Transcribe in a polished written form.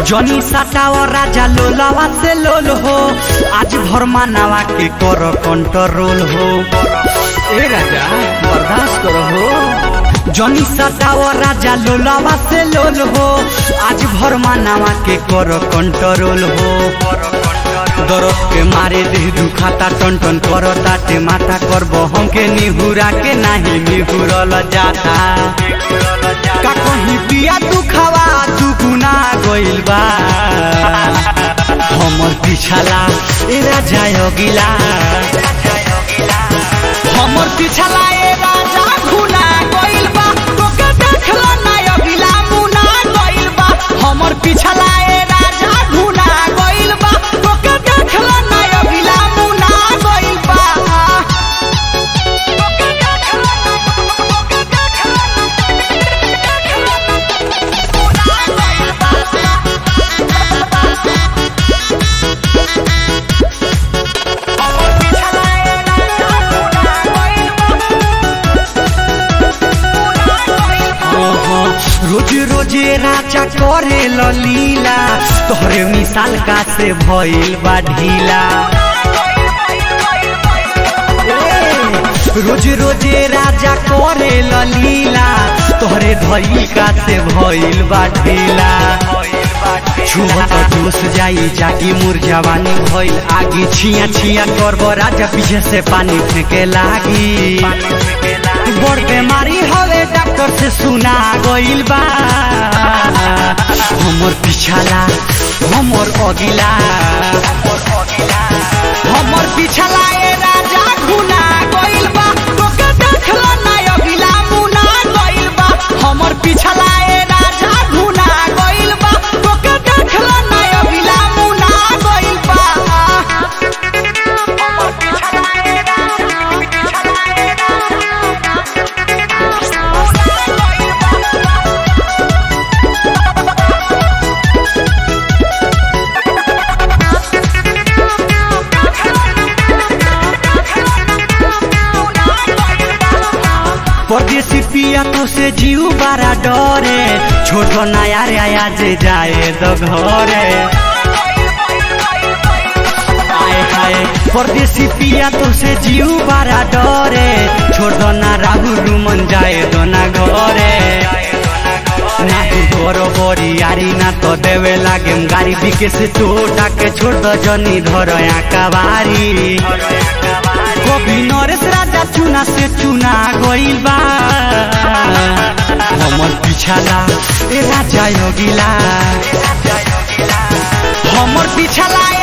जनी सटावा राजा लोलावा से लोल हो, आज भर मानावा के कर कंट्रोल हो। ए राजा बर्दाश्त करो हो। जनी सटावा राजा लोलावा से लोल हो, आज भर मानावा के कर कंट्रोल हो। दरद के मारे देह दुखाता टन टन करता टे माथा करब हमके निहुरा के नाही निहुरल जाता। का कहीं पिया दुखावा दुगुना गइल बा, हमर पिछला ए राजा अगिला, हमर पिछला ए राजा खुना गइल बा। तोके देखला ना अगिला मुना गइल बा, हमर पिछला ए राजा खुना गइल बा। तोके देखला ना अगिला मुना गइल बा। रोज रोज राजा करे लीला, तोहरे मिसाल का से भइल बा ढीला। रोज रोज राजा करे लीला, तोहरे धइल का से भइल बा ढीला। छुहत जोश जाई जागी मोर जवानी भइल आगी, छिया छिया करब राजा पीछे से पानी फेंके लागी। बड़ बीमारी हवे डॉक्टर से सुना गइल बा, हमर पिछला हमर अगिला, हमर पिछला ए राजा खुना गइल बा। तोके देखला ना अगिला मुना गइल बा, हमर पिछला ए राजा खुना गइल बा। तोके देखला ना अगिला मुना गइल बा। परदेसी पिया तो से जीव बड़ा डरे, छोड़ दो ना यार आया जे जाए दो घरे। आए हाय परदेसी पिया तो से जीव बड़ा डरे, छोड़ दो ना राहुल रुमन जाए दो ना घरे। ना तू करो बड़ी यारी ना तो देवे लागे गाड़ी बिके से टोटा के छोड़ दो जनी धरो कबारी। कभी नरेश राजा चुना से चुना गइल बा, हमर पिछला ए राजा अगिला, हमर पिछला